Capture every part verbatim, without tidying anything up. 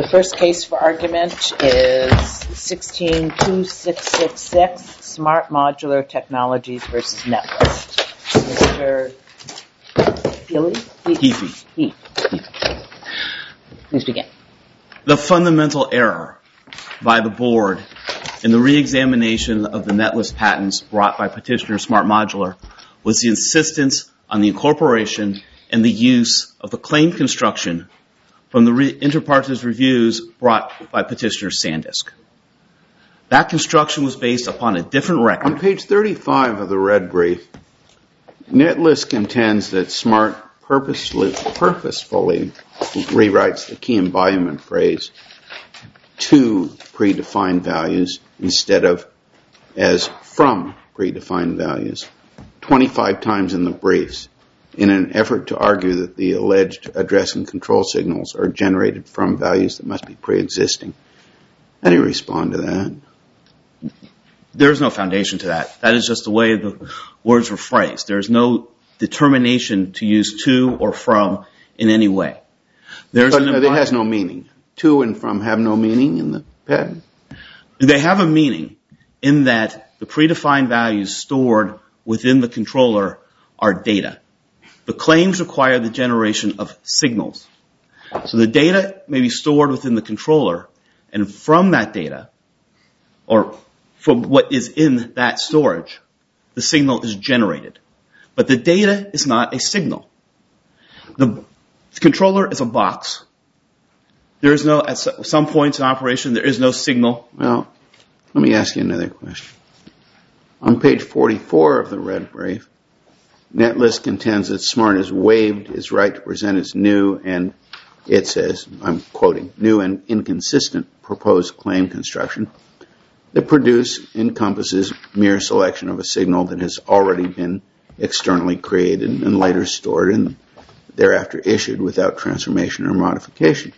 The first case for argument is sixteen two six six six, Smart Modular Technologies versus Netlist. Mister Healy? Heafy. Heath. Please begin. The fundamental error by the board in the re-examination of the Netlist patents brought by petitioner Smart Modular was the insistence on the incorporation and the use of the claim construction from the re- inter partes reviews brought by petitioner Sandisk. That construction was based upon a different record. On page thirty-five of the red brief, Netlist contends that Smart purposely, purposefully rewrites the key embodiment phrase to predefined values instead of as from predefined values twenty-five times in the briefs in an effort to argue that the alleged address and control signals are generated from values that must be pre-existing. How do you respond to that? There is no foundation to that. That is just the way the words were phrased. There is no determination to use to or from in any way. There's but an it has no meaning. To and from have no meaning in the patent? They have a meaning in that the predefined values stored within the controller are data. The claims require the generation of signals. So the data may be stored within the controller, and from that data, or from what is in that storage, the signal is generated. But the data is not a signal. The controller is a box. There is no, at some points in operation, there is no signal. Well, let me ask you another question. On page forty-four of the red brief, Netlist contends that Smart has waived its right to present its new and, it says, I'm quoting, new and inconsistent proposed claim construction that produce encompasses mere selection of a signal that has already been externally created and later stored and thereafter issued without transformation or modification.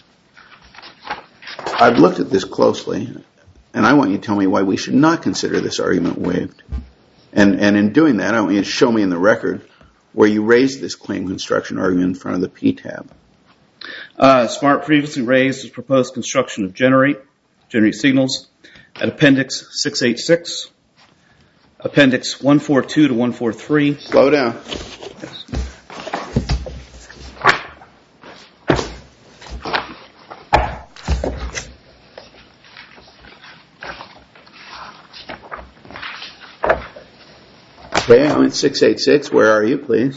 I've looked at this closely, and I want you to tell me why we should not consider this argument waived. And, and in doing that, I want you to show me in the record where you raised this claim construction argument in front of the P tab. Uh, Smart previously raised its proposed construction of generate, generate signals at Appendix six eighty-six, Appendix one forty-two to one forty-three. Slow down. Yes. Okay, I'm at six eighty-six. Where are you, please?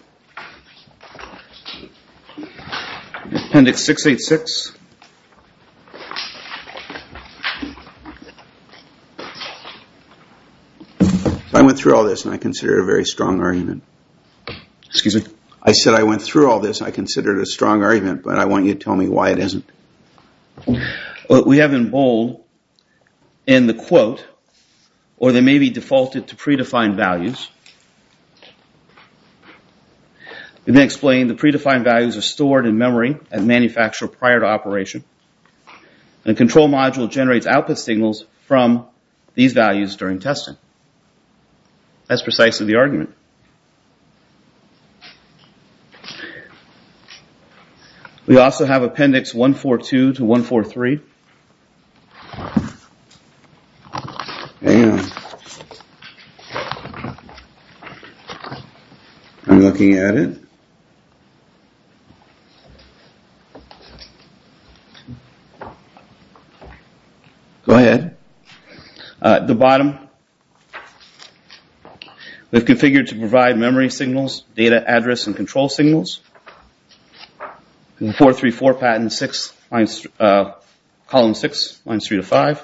Appendix six eighty-six. So I went through all this and I consider it a very strong argument. Excuse me? I said I went through all this and I consider it a strong argument, but I want you to tell me why it isn't. Well, we have in bold in the quote, or they may be defaulted to predefined values. We then explain the predefined values are stored in memory at manufacture prior to operation. And the control module generates output signals from these values during testing. That's precisely the argument. We also have Appendix one forty-two to one forty-three. Hang on. I'm looking at it. Go ahead. Uh, at the bottom, we've configured to provide memory signals, data address, and control signals. In the four thirty-four patent, six lines, uh, column six, lines three to five.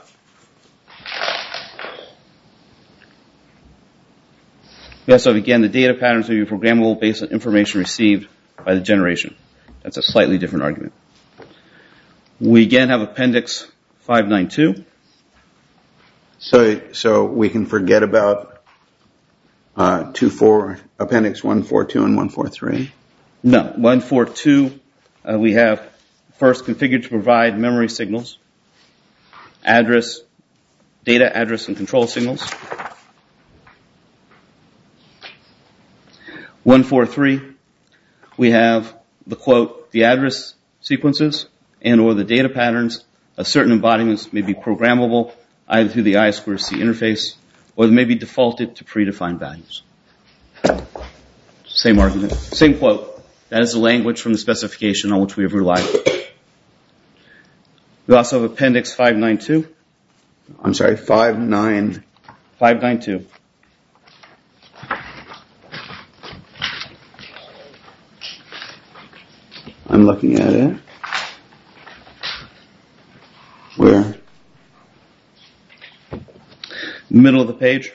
We also have, again, the data patterns will be programmable based on information received by the generation. That's a slightly different argument. We, again, have Appendix five ninety-two. So, so we can forget about uh, two four Appendix one forty-two and one forty-three? No. one forty-two, uh, we have first configured to provide memory signals, address, data address, and control signals. one forty-three, we have the quote, the address sequences and or the data patterns of certain embodiments may be programmable either through the I two C interface or they may be defaulted to predefined values. Same argument, same quote. That is the language from the specification on which we have relied. We also have Appendix five ninety-two. I'm sorry, five nine. five ninety-two. I'm looking at it. Where? Middle of the page.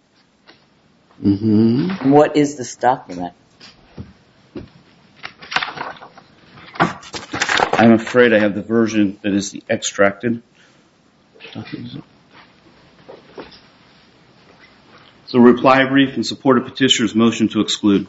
Mm-hmm. What is this document? I'm afraid I have the version that is the extracted. So reply brief in support of petitioner's motion to exclude.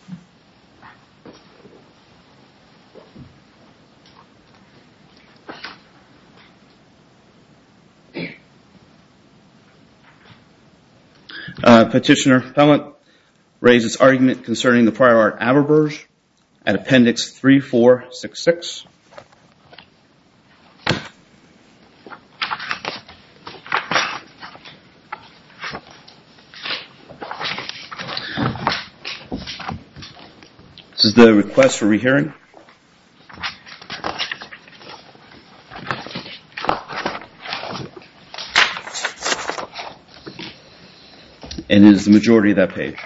Uh, petitioner appellant raised its argument concerning the prior art Averberge at Appendix three four six six. This is the request for rehearing. And it is the majority of that page.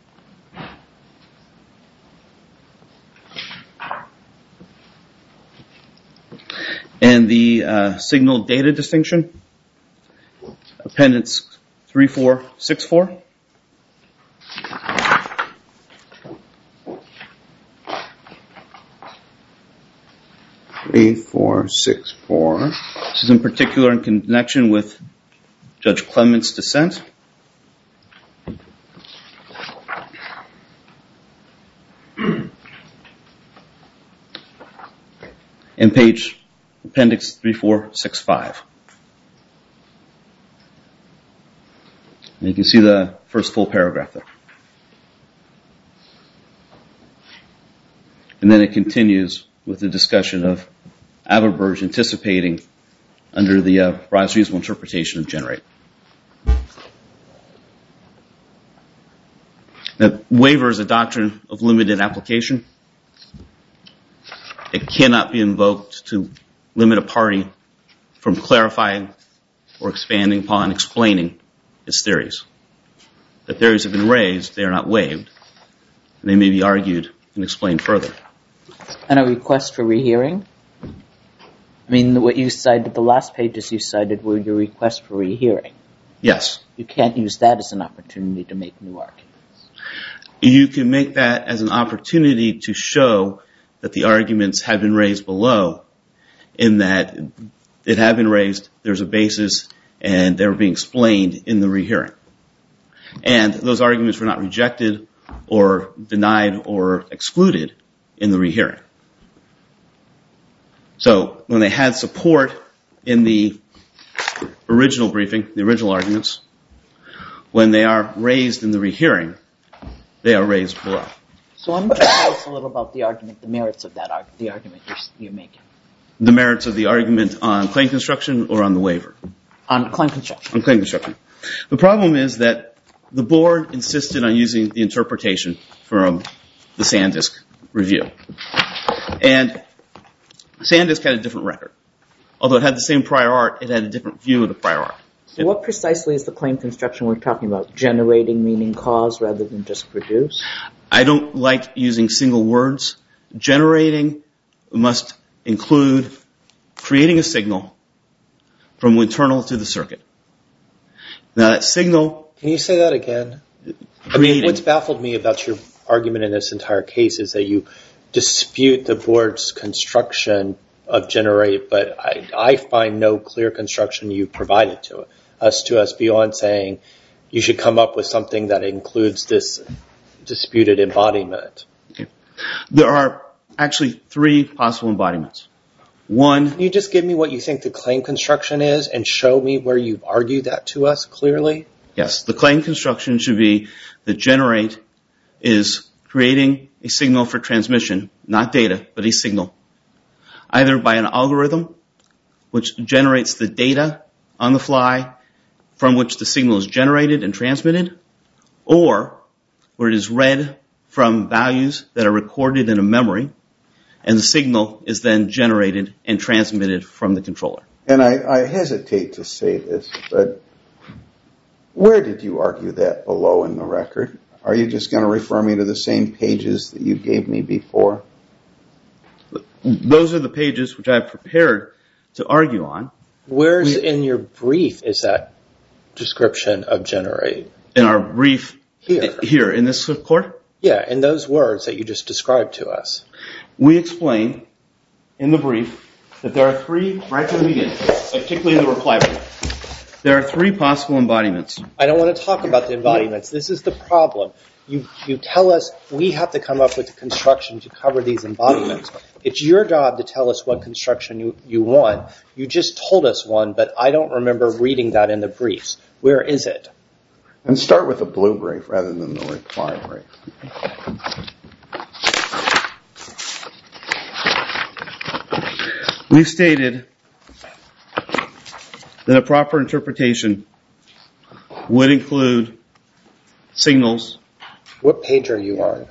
And the uh, signal data distinction, Appendix three four six four. Three, four, six, four. This is in particular in connection with Judge Clement's dissent. And page Appendix three four six five. And you can see the first full paragraph there. And then it continues with the discussion of Averberge anticipating under the uh, broadest reasonable interpretation of generate. Now, waiver is a doctrine of limited application. It cannot be invoked to limit a party from clarifying or expanding upon explaining its theories. The theories have been raised, they are not waived, and they may be argued and explained further. And a request for rehearing? I mean, what you cited, the last pages you cited were your request for rehearing. Yes. You can't use that as an opportunity to make new arguments. You can make that as an opportunity to show that the arguments have been raised below, in that it had been raised, there's a basis, and they were being explained in the rehearing. And those arguments were not rejected or denied or excluded in the rehearing. So when they had support in the original briefing, the original arguments, when they are raised in the rehearing, they are raised below. So I'm going to tell us a little about the argument, the merits of that argument, the argument you're, you're making. The merits of the argument on claim construction or on the waiver? On claim construction. On claim construction. The problem is that the board insisted on using the interpretation from the SanDisk review. And SanDisk had a different record. Although it had the same prior art, it had a different view of the prior art. So what precisely is the claim construction we're talking about? Generating meaning cause rather than just produce? I don't like using single words. Generating must include creating a signal from internal to the circuit. Now that signal... Can you say that again? I mean, what's baffled me about your argument in this entire case is that you dispute the board's construction of generate, but I, I find no clear construction you provided to us to us beyond saying you should come up with something that includes this disputed embodiment. Okay. There are actually three possible embodiments. One... Can you just give me what you think the claim construction is and show me where you've argued that to us clearly? Yes. The claim construction should be that generate is creating a signal for transmission, not data, but a signal, either by an algorithm which generates the data on the fly from which the signal is generated and transmitted, or where it is read from values that are recorded in a memory, and the signal is then generated and transmitted from the controller. And I, I hesitate to say this, but where did you argue that below in the record? Are you just going to refer me to the same pages that you gave me before? Those are the pages which I have prepared to argue on. Where's we, in your brief is that description of generate? In our brief here, here in this court? Yeah, in those words that you just described to us. We explain in the brief that there are three, right from the beginning, particularly in the reply brief, there are three possible embodiments. I don't want to talk about the embodiments. This is the problem. You, you tell us we have to come up with a construction to cover these embodiments. It's your job to tell us what construction you, you want. You just told us one, but I don't remember reading that in the briefs. Where is it? And start with the blue brief rather than the reply brief. We've stated that a proper interpretation would include signals. What page are you on?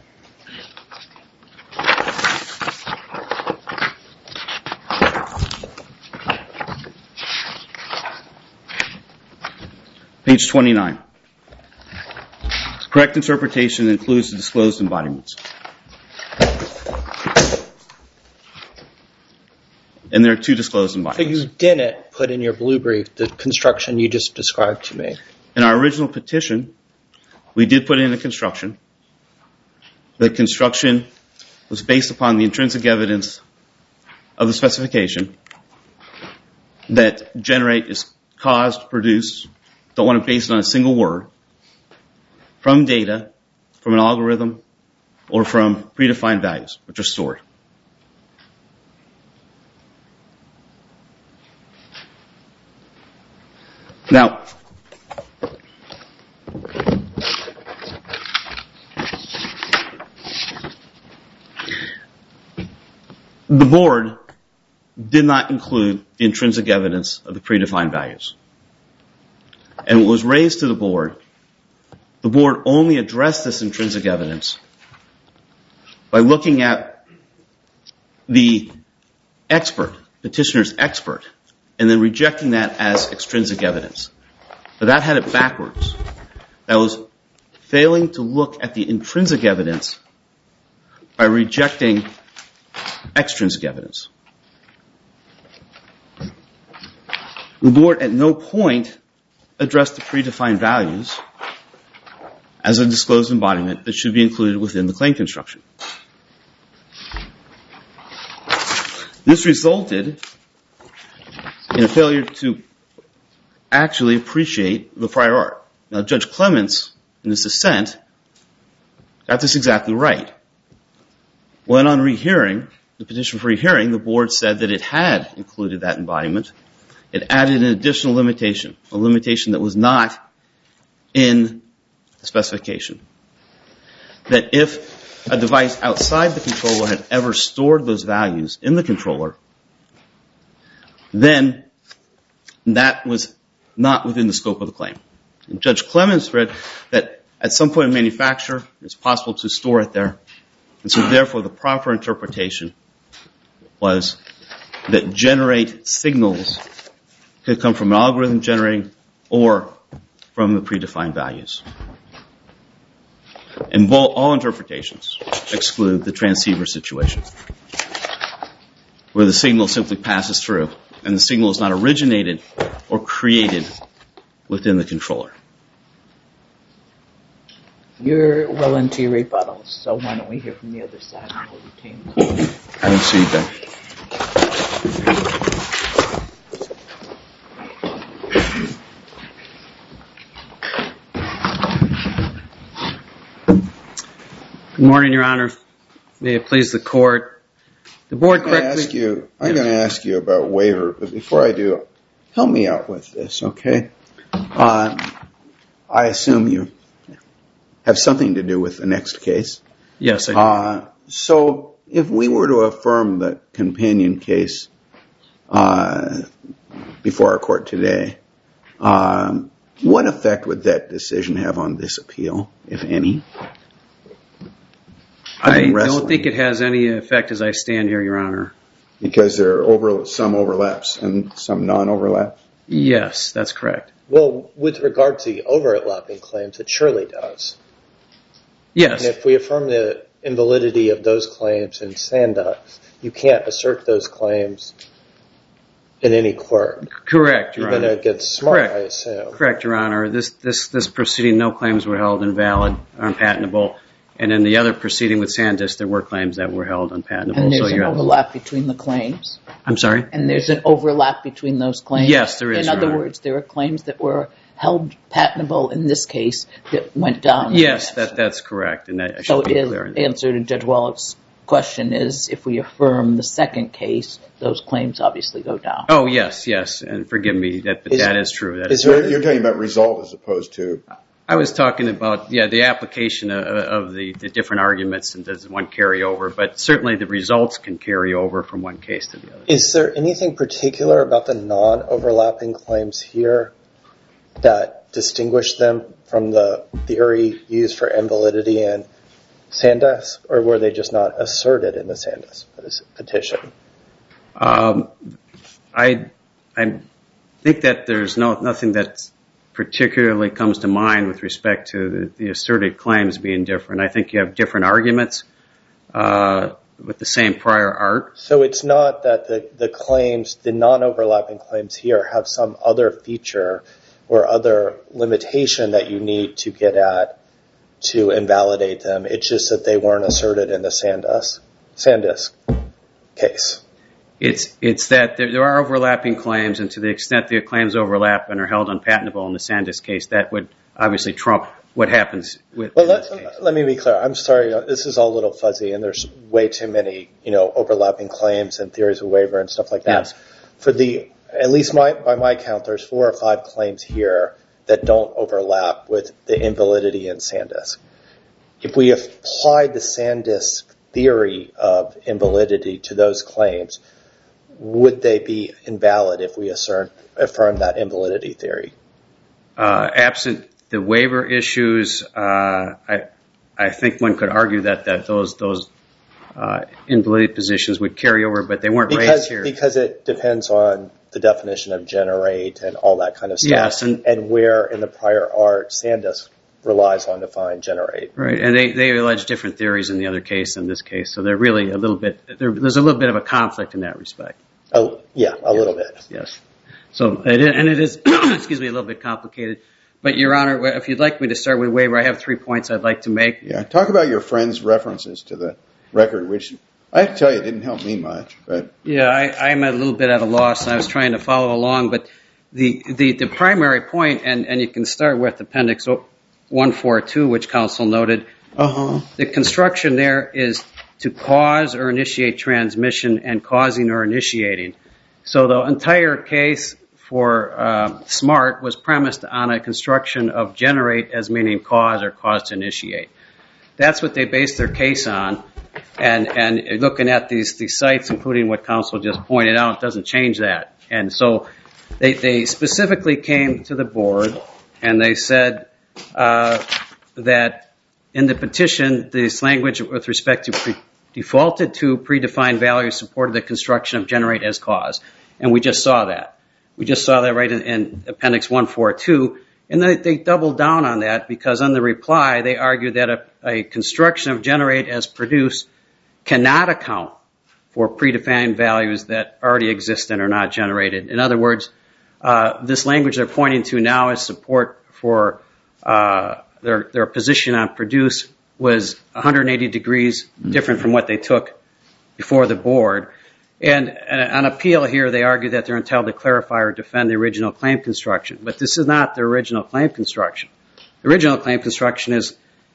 Page twenty-nine. Correct interpretation includes the disclosed embodiments. And there are two disclosed embodiments. So you didn't put in your blue brief the construction you just described to me. In our original petition, we did put in a construction. The construction was based upon the intrinsic evidence of the specification that generate is caused, produced, don't want to base it on a single word, from data, from an algorithm, or from predefined values, which are stored. Now, the board did not include the intrinsic evidence of the predefined values. And what was raised to the board, the board only addressed this intrinsic evidence by looking at the expert, petitioner's expert, and then rejecting that as extrinsic evidence. But that had it backwards. That was failing to look at the intrinsic evidence by rejecting extrinsic evidence. The board at no point addressed the predefined values as a disclosed embodiment that should be included within the claim construction. This resulted in a failure to actually appreciate the prior art. Now, Judge Clements, in his dissent, got this exactly right. When on rehearing, the petition for rehearing, the board said that it had included that embodiment. It added an additional limitation, a limitation that was not in the specification. That if a device outside the controller had ever stored those values in the controller, then that was not within the scope of the claim. And Judge Clements read that at some point in manufacture, it's possible to store it there. And so therefore, the proper interpretation was that generate signals could come from an algorithm generating or from the predefined values. And all interpretations exclude the transceiver situation, where the signal simply passes through, and the signal is not originated or created within the controller. You're well into your rebuttals, so why don't we hear from the other side and we'll retain them. I don't see that. Good morning, Your Honor. May it please the court. The board I'm going to ask you. I'm yes. going to ask you about waiver, but before I do, help me out with this, okay? Uh, I assume you have something to do with the next case. Yes, I do. Uh, so if we were to affirm the companion case uh, before our court today, um, what effect would that decision have on this appeal, if any? I don't think it has any effect as I stand here, Your Honor. Because there are over, some overlaps and some non-overlaps? Yes, that's correct. Well, with regard to the overlapping claims, it surely does. Yes. And if we affirm the invalidity of those claims in Sandesk, you can't assert those claims in any court. Correct, Your Even Honor. against Smart, Correct. I assume. Correct, Your Honor. This, this, this proceeding, no claims were held invalid or unpatentable. And in the other proceeding with Sandesk, there were claims that were held unpatentable. And there's so an overlap between the claims. I'm sorry? And there's an overlap between those claims. Yes, there is, In Your other Honor. words, there are claims that were held patentable in this case that went down. Yes, that, that's correct. And that, I should So be the clear. answer to Judge Wallach's question is, if we affirm the second case, those claims obviously go down. Oh, yes, yes. And forgive me, that, but Is- that is true. That is is there- You're talking about result as opposed to... I was talking about, yeah, the application of, of the, the different arguments and does one carry over, but certainly the results can carry over from one case to the other. Is there anything particular about the non-overlapping claims here that distinguish them from the theory used for invalidity in Sandesk, or were they just not asserted in the Sandesk petition? Um, I, I think that there's no nothing that's particularly comes to mind with respect to the, the asserted claims being different. I think you have different arguments uh, with the same prior art. So it's not that the, the claims, the non-overlapping claims here have some other feature or other limitation that you need to get at to invalidate them. It's just that they weren't asserted in the Sandesk, Sandesk case. It's it's that there, there are overlapping claims, and to the extent the claims overlap and are held unpatentable in the Sandesk case, that would obviously trump what happens with Well, in this let, case. let me be clear. I'm sorry. This is all a little fuzzy, and there's way too many, you know, overlapping claims and theories of waiver and stuff like that. Yes. For the, at least my, by my count, there's four or five claims here that don't overlap with the invalidity in Sandesk. If we applied the Sandesk theory of invalidity to those claims, would they be invalid if we assert, affirm that invalidity theory? Uh, absent the waiver issues, uh, I I think one could argue that, that those those uh, invalidity positions would carry over, but they weren't Because, raised here. because it depends on the definition of generate and all that kind of stuff. Yes, and- and where in the prior art Sandesk relies on to find generate. Right, and they, they allege different theories in the other case than this case, so they're really a little bit, there, there's a little bit of a conflict in that respect. Oh, yeah, a little bit. Yes. So, it, and it is, excuse me, a little bit complicated. But, Your Honor, if you'd like me to start with waiver, I have three points I'd like to make. Yeah, talk about your friend's references to the record, which I have to tell you, it didn't help me much. But Yeah, I, I'm a little bit at a loss, and I was trying to follow along. But the the, the primary point, and, and you can start with Appendix one forty-two, which counsel noted, uh-huh. the construction there is to cause or initiate transmission and causing or initiating. So the entire case for uh, SMART was premised on a construction of generate as meaning cause or cause to initiate. That's what they based their case on. And and looking at these these sites, including what counsel just pointed out, doesn't change that. And so they, they specifically came to the board and they said uh, that in the petition, this language with respect to pre- defaulted to predefined values supported the construction of generate as cause. And we just saw that. We just saw that right in, in Appendix one forty-two. And they, they doubled down on that because on the reply, they argued that a, a construction of generate as produce cannot account for predefined values that already exist and are not generated. In other words, uh, this language they're pointing to now as support for uh, their, their position on produce was one hundred eighty degrees different from what they took before the board. And, and on appeal here, they argue that they're entitled to clarify or defend the original claim construction. But this is not the original claim construction. The original claim construction is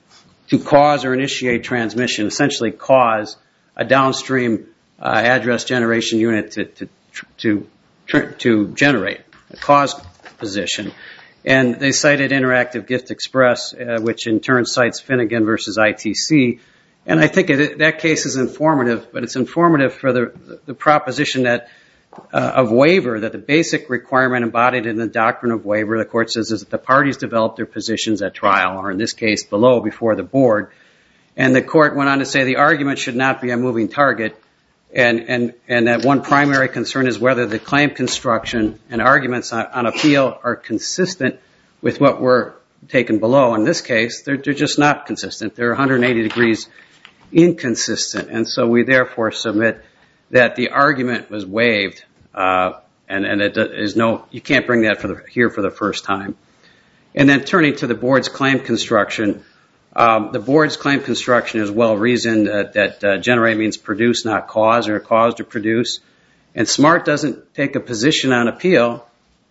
to cause or initiate transmission, essentially cause a downstream uh, address generation unit to to, to to to generate a cause position. And they cited Interactive Gift Express, uh, which in turn cites Finnegan versus I T C. And I think it, that case is informative, but it's informative for the, the proposition that uh, of waiver, that the basic requirement embodied in the doctrine of waiver, the court says, is that the parties develop their positions at trial, or in this case below, before the board. And the court went on to say the argument should not be a moving target, and, and, and that one primary concern is whether the claim construction and arguments on, on appeal are consistent with what were taken below. In this case, they're, they're just not consistent. They're one hundred eighty degrees inconsistent. And so we therefore submit that the argument was waived, uh, and, and it is no, you can't bring that for the, here for the first time. And then turning to the board's claim construction, um, the board's claim construction is well reasoned uh, that uh, generate means produce, not cause, or cause to produce. And SMART doesn't take a position on appeal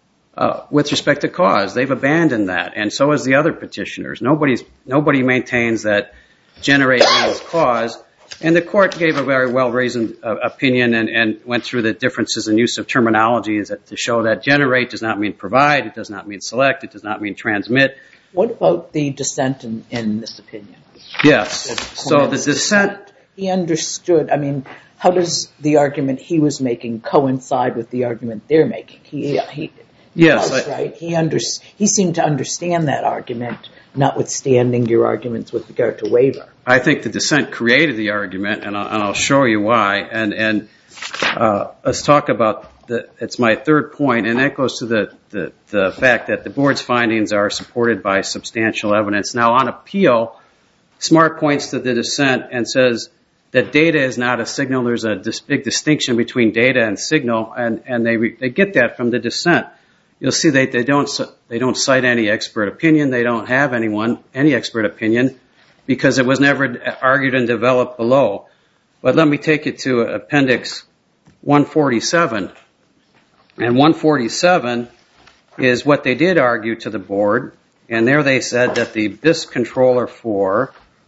uh, with respect to cause. They've abandoned that, and so has the other petitioners. Nobody's, nobody maintains that generate means cause, and the court gave a very well-reasoned uh, opinion and, and went through the differences in use of terminology to show that generate does not mean provide, it does not mean select, it does not mean transmit. What about the dissent in, in this opinion? Yes. So the dissent... He understood, I mean, how does the argument he was making coincide with the argument they're making? He, he yes, was, I, right? He, under, he seemed to understand that argument, notwithstanding your arguments with regard to waiver. I think the dissent created the argument, and I'll, and I'll show you why. And, and uh, let's talk about the, it's my third point, and that goes to the, the, the fact that the board's findings are supported by substantial evidence. Now, on appeal, SMART points to the dissent and says that data is not a signal. There's a dis- big distinction between data and signal, and, and they, re- they get that from the dissent. You'll see they, they don't they don't cite any expert opinion. They don't have anyone any expert opinion because it was never argued and developed below. But let me take you to Appendix one forty-seven. And one forty-seven is what they did argue to the board. And there they said that the B I S controller four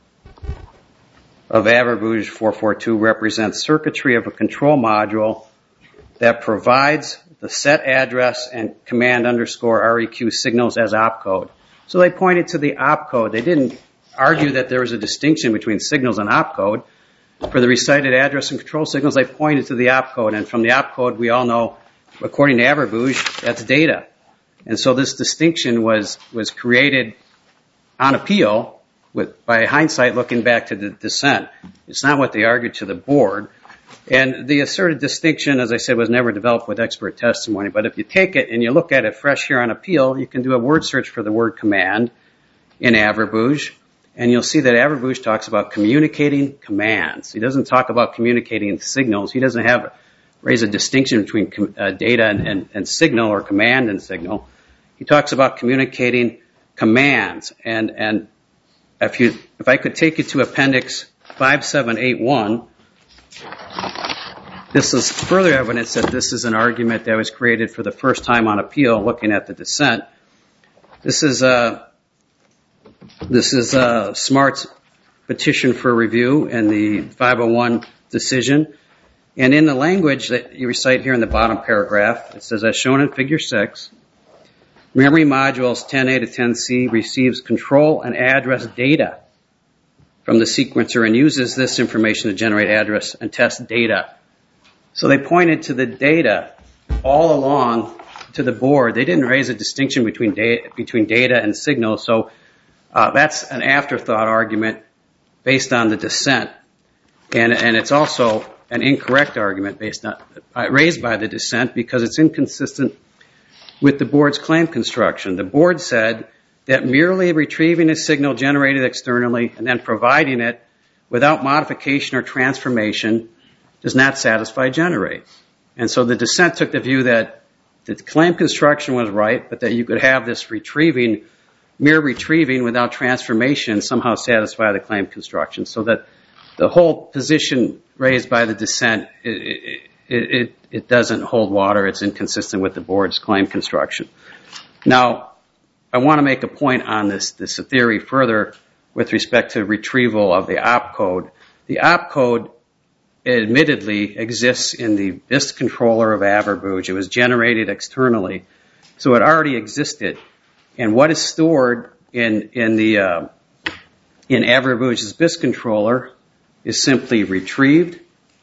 of Averbouge four forty-two represents circuitry of a control module that provides the set address and command underscore R E Q signals as opcode. So they pointed to the opcode. They didn't argue that there was a distinction between signals and opcode. For the recited address and control signals, they pointed to the opcode. And from the opcode, we all know, according to Averbouge, that's data. And so this distinction was, was created on appeal with, by hindsight looking back to the dissent. It's not what they argued to the board. And the asserted distinction, as I said, was never developed with expert testimony. But if you take it and you look at it fresh here on appeal, you can do a word search for the word command in Averbouge, and you'll see that Averbouge talks about communicating commands. He doesn't talk about communicating signals. He doesn't have raise a distinction between com- uh, data and, and, and signal, or command and signal. He talks about communicating commands. And, and if you if I could take you to Appendix five seven eight one, this is further evidence that this is an argument that was created for the first time on appeal, looking at the dissent. This is a, this is a SMART's petition for review in the five oh one decision. And in the language that you recite here in the bottom paragraph, it says, as shown in Figure six, memory modules ten A to ten C receives control and address data from the sequencer and uses this information to generate address and test data. So they pointed to the data all along to the board. They didn't raise a distinction between data, between data and signal. So uh, that's an afterthought argument based on the dissent. And, and it's also an incorrect argument based on, uh, raised by the dissent because it's inconsistent with the board's claim construction. The board said that merely retrieving a signal generated externally and then providing it without modification or transformation does not satisfy generate. And so the dissent took the view that the claim construction was right, but that you could have this retrieving, mere retrieving without transformation somehow satisfy the claim construction. So that the whole position raised by the dissent, it, it, it, it doesn't hold water. It's inconsistent with the board's claim construction. Now, I want to make a point on this, this theory further with respect to retrieval of the opcode. The opcode admittedly exists in the B I S controller of Averbouge. It was generated externally, so it already existed. And what is stored in in the uh, in Averbouge's B I S controller is simply retrieved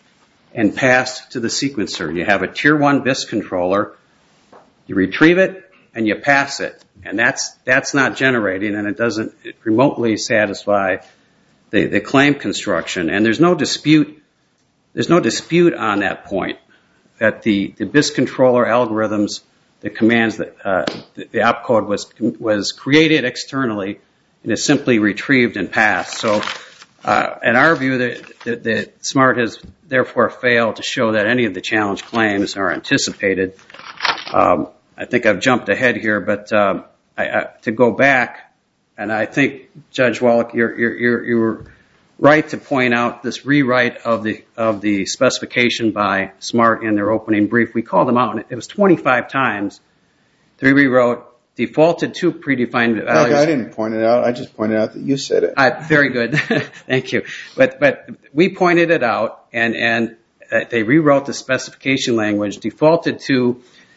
and passed to the sequencer. You have a tier one B I S controller, you retrieve it and you pass it. And that's that's not generating, and it doesn't remotely satisfy the, the claim construction. And there's no dispute there's no dispute on that point, that the, the B I S controller algorithms, the commands that uh, the, the opcode was was created externally and is simply retrieved and passed. So uh, in our view, that the, the SMART has therefore failed to show that any of the challenge claims are anticipated. Um, I think I've jumped ahead here, but uh, I, I, to go back, and I think Judge Wallach, you're, you're, you're, you were right to point out this rewrite of the of the specification by SMART in their opening brief. We called them out, and it was twenty-five times. They rewrote, defaulted to predefined values. I didn't point it out. I just pointed out that you said it. Uh, very good. Thank you. But but we pointed it out, and and uh, they rewrote the specification language, defaulted to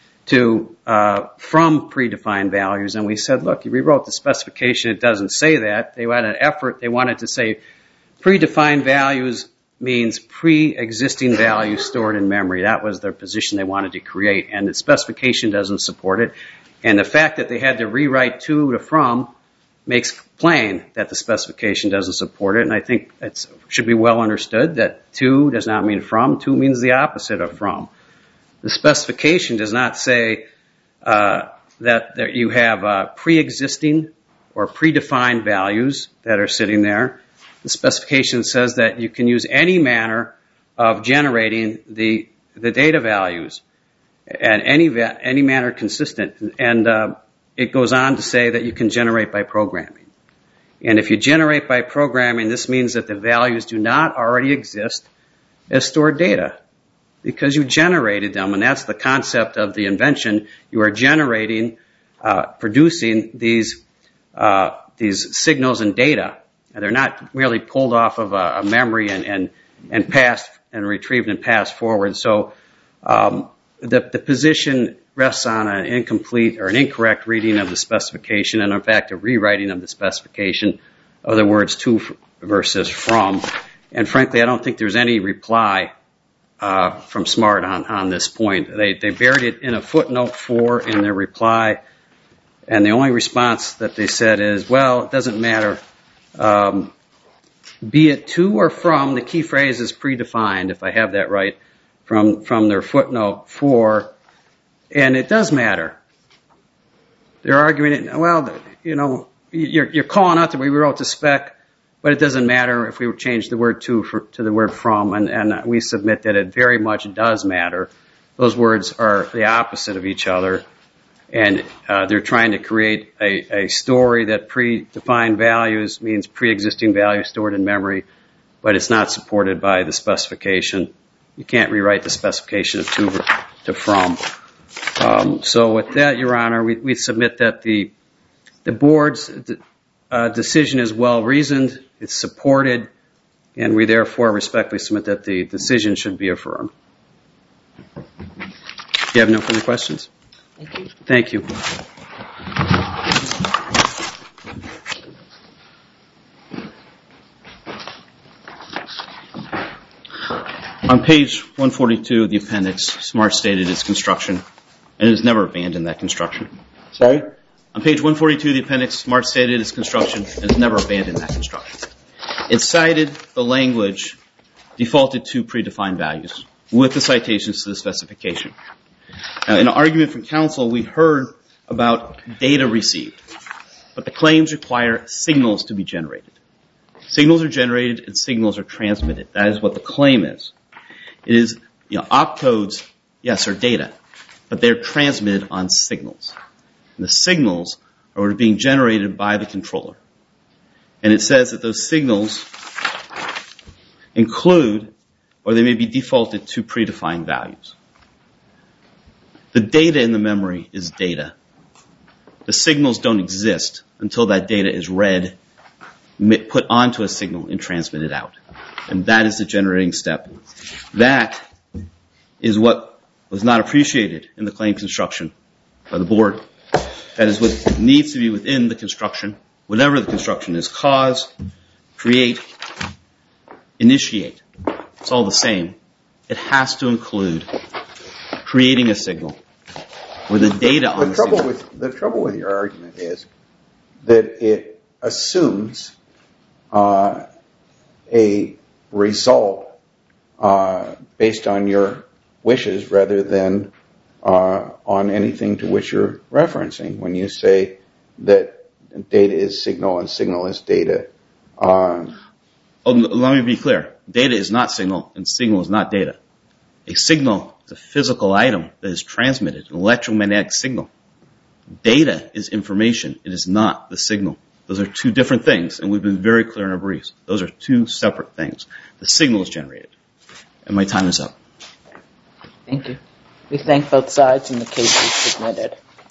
to uh, from predefined values, and we said, look, you rewrote the specification. It doesn't say that. They had an effort. They wanted to say predefined values means pre-existing values stored in memory. That was their position they wanted to create, and the specification doesn't support it. And the fact that they had to rewrite to to from makes plain that the specification doesn't support it. And I think it should be well understood that to does not mean from. To means the opposite of from. The specification does not say uh, that there you have uh, pre-existing or predefined values that are sitting there. The specification says that you can use any manner of generating the the data values, and any va- any manner consistent. And uh, it goes on to say that you can generate by programming. And if you generate by programming, this means that the values do not already exist as stored data, because you generated them, and that's the concept of the invention. You are generating, uh, producing these uh, these signals and data. And they're not merely pulled off of a, a memory and, and, and passed and retrieved and passed forward. So um, the, the position rests on an incomplete or an incorrect reading of the specification, and in fact a rewriting of the specification of the words to versus from. And frankly, I don't think there's any reply uh, from SMART on, on this point. They, they buried it in a footnote four in their reply, and the only response that they said is, well, it doesn't matter. Um, be it to or from, the key phrase is predefined, if I have that right, from, from their footnote four, and it does matter. They're arguing it, well, you know, you're, you're calling out that we wrote the spec, but it doesn't matter if we change the word to for, to the word from, and, and we submit that it very much does matter. Those words are the opposite of each other. And uh, they're trying to create a, a story that predefined values means pre-existing values stored in memory, but it's not supported by the specification. You can't rewrite the specification of to to from. Um, so with that, Your Honor, we, we submit that the the board's uh, decision is well reasoned, it's supported, and we therefore respectfully submit that the decision should be affirmed. Do you have no further questions? Thank you. Thank you. On page one forty-two of the appendix, SMART stated its construction, and it has never abandoned that construction. Sorry? On page one forty-two of the appendix, SMART stated its construction and has never abandoned that construction. It cited the language defaulted to predefined values with the citations to the specification. Now, in an argument from counsel, we heard about data received, but the claims require signals to be generated. Signals are generated and signals are transmitted. That is what the claim is. It is, you know, opcodes, yes, are data, but they're transmitted on signals. And the signals are being generated by the controller. And it says that those signals include, or they may be defaulted to predefined values. The data in the memory is data. The signals don't exist until that data is read, put onto a signal, and transmitted out. And that is the generating step. That is what was not appreciated in the claim construction by the board. That is what needs to be within the construction. Whatever the construction is, cause, create, initiate. It's all the same. It has to include creating a signal with the data on the, the trouble signal. with the trouble with your argument is that it assumes uh, a result uh, based on your wishes rather than uh, on anything to which you're referencing. When you say that data is signal and signal is data. Um, oh, let me be clear. Data is not signal and signal is not data. A signal is a physical item that is transmitted, an electromagnetic signal. Data is information. It is not the signal. Those are two different things, and we've been very clear in our briefs. Those are two separate things. The signal is generated. And my time is up. Thank you. We thank both sides, and the case is submitted.